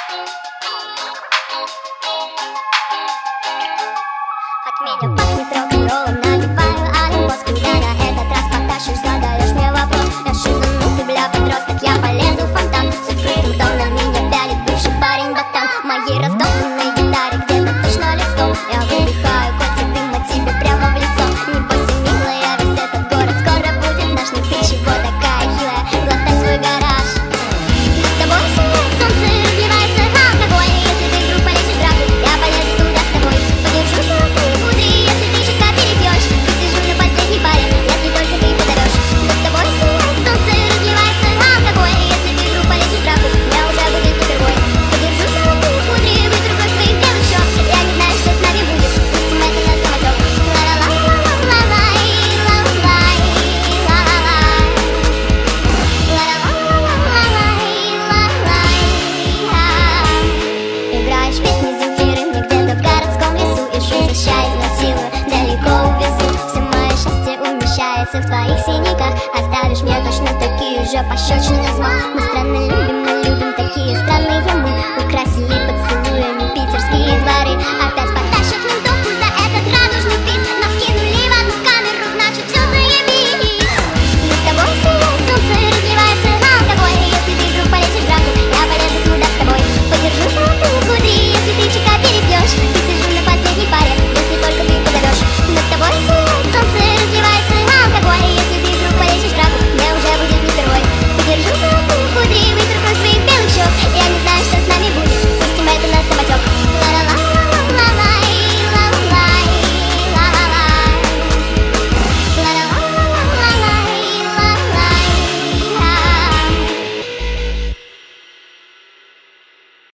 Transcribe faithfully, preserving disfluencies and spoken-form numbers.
От меня пахнет рок-н-роллом, надеваю олимпос. Когда на этот раз потащишь, задаешь мне вопрос. Я шизанутый, бля, подросток, я полезу в фонтан. С открытым тоном меня пялит бывший парень-ботан. Моей раздолбанной гитаре где-то точно листом. Я выдыхаю котик дыма тебе прямо в лицо. Не бойся, милая, весь этот город скоро будет наш. Не ты чего такая хилая, глотай свой гараж. Над тобой сияет солнце, разливается алкоголь. Если ты вдруг полезешь в драку, я полезу туда с тобой. Подержу золотые пудри, если ты чутка перепьешь. Посижу на последней паре, если только ты позовешь. Над тобой сияет солнце, разливается алкоголь. Если ты вдруг полезешь в драку, я уже будет не впервой. Подержу золотые пудри, вытру кровь своих белых щек. Я не знаю, что с нами будет, пустим это на самотек. Ла-ла-ла-ла-ла-лай, ла-лай, ла-ла-лай. Играешь песни Земфиры мне где-то в городском лесу. И шизаща изнасилую, далеко увезу. Все мое счастье умещается в твоих синяках. Оставишь мне точно такие же пощечины зма. Мы